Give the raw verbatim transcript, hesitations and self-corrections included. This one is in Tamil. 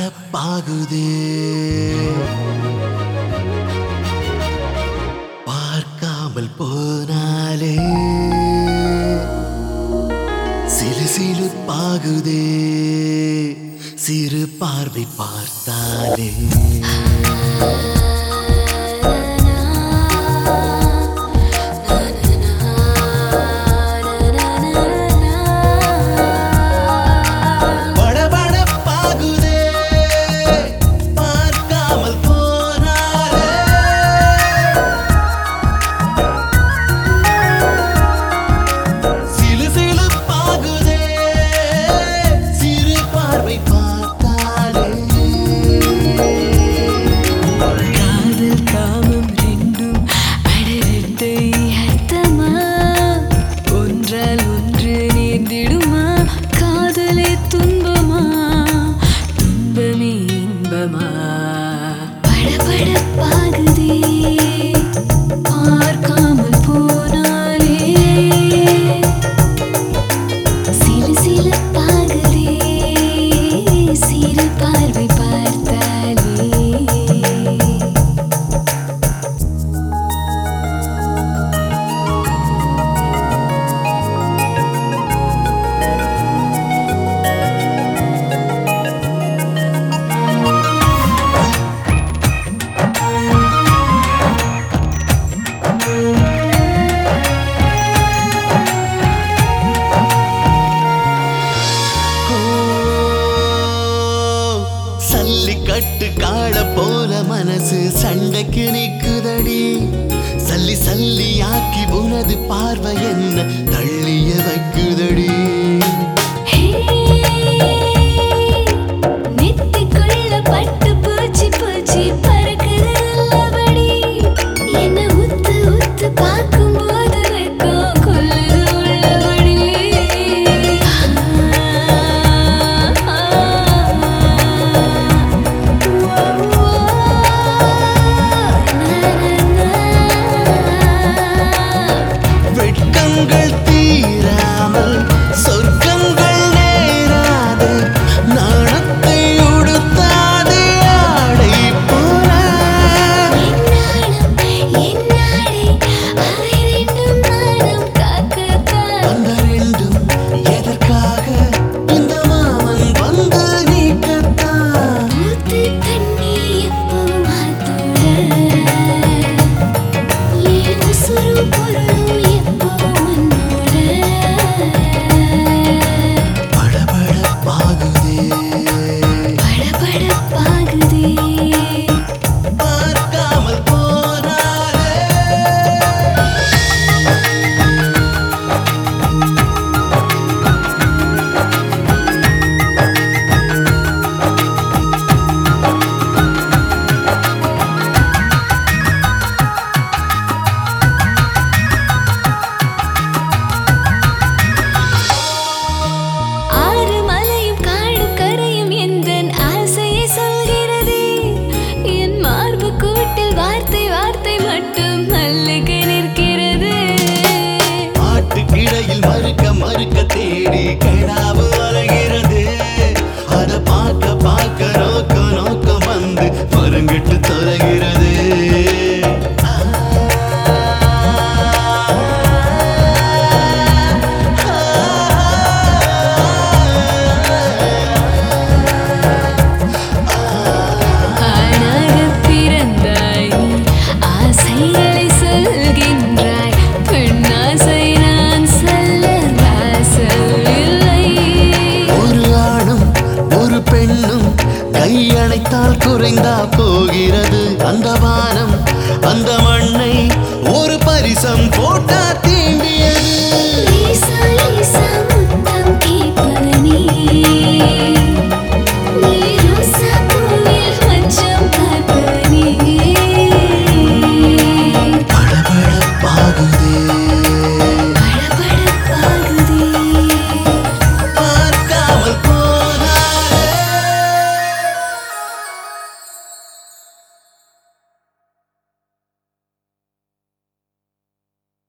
படபடப்பாகுதே பார்க்காமல் போனாலே சிலு சிலுப்பாகுதே சிறு பார்வை பார்த்தாலே கட்டு காட போல மனசு சண்டைக்கு நிக்குதடி சல்லி சல்லி ஆக்கி உனது பார்வை என்ன தள்ளிய வைக்குதடி நெத்திக்குள்ள பட்டு பூச்சி பூச்சி பறக்குதல்லபடி என்ன உத்து உத்து பார்க்கும் போது வெக்கம் கொல்லுது உள்ளபடி வெட்கங்கள் தீராமல் சொர்க்கங்கள் நேராது நாணத்தை உடுத்தாதே ஆடை போல அந்த ரெண்டும் எதற்காக இந்த மாமன் வந்து நீக்கத்தான் பார்க்காமல் போனாலே வார்த்தை வார்த்தை மட்டும் மல்லிகை நிற்கிறது ஆட்டுக்கிடையில் மறுக்க மறுக்க தேடி கிடாவு அலைகிறது அத பார்க்க பார்க்க நோக்க நோக்க வந்து மருங்கிட்டு தொலைகிறது கையணைத்தால் குறைந்தா போகிறது அந்த வானம் அந்த மண்ணை ஒரு பரிசம் போட்டா தீண்டியது